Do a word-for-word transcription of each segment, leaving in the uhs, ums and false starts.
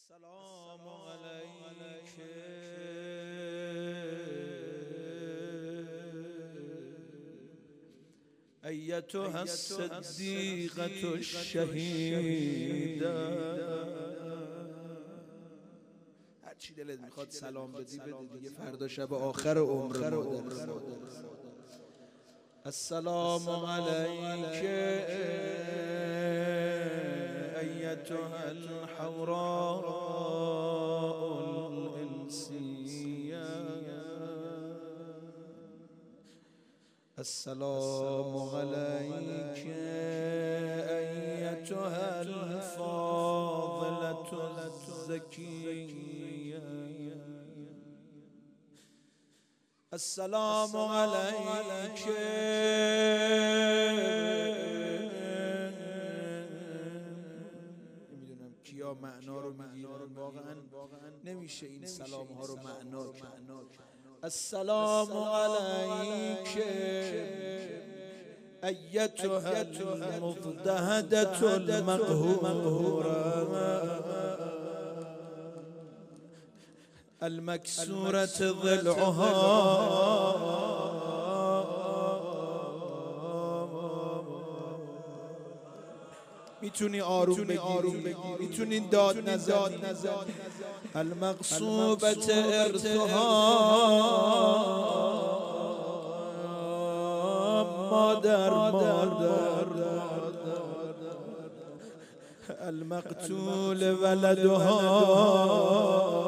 السلام عليك أيتها الصديقة الشهيدة. هر چی دلت میخواد سلام بدی بده دیگه، فردا شب آخر عمر مادر. السلام عليك أيتها الحوراء الإنسية. السلام عليك أيتها الفاضلة الزكية. السلام عليك نمیدونم کیا معنا رو میگیرن، واقعا نمیشه این سلام ها رو معنا کرد. السلام عليك أيتها المضطهدة المقهورة المكسورة ضلعها میتونی آروم بگیری، میتونی داد نزنی. المغصوبة ارثها مادر مادر المقتول ولدها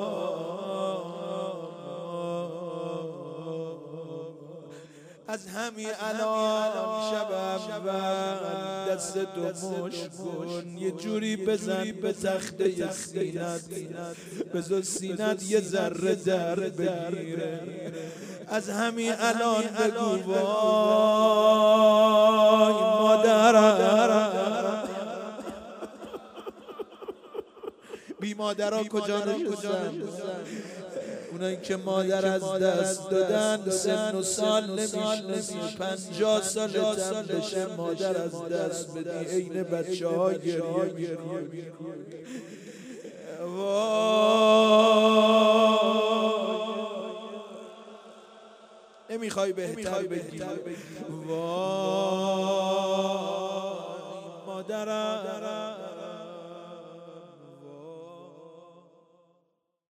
از همین الان شب اول دستتو مش کن، یه جوری بزن به تخته سینت، بذار سینت یه ذره در بگیره. از همین الان بگو وای مادرم. بی مادرها کجا نشستن؟ اونایی که مادر از دست دادن سن و سال نمیشنسی، پنجاه سالتم بشه مادر از دست بدی عین بچه ها گریه میکنی. نمیخوای بهتر بگی وای مادرم.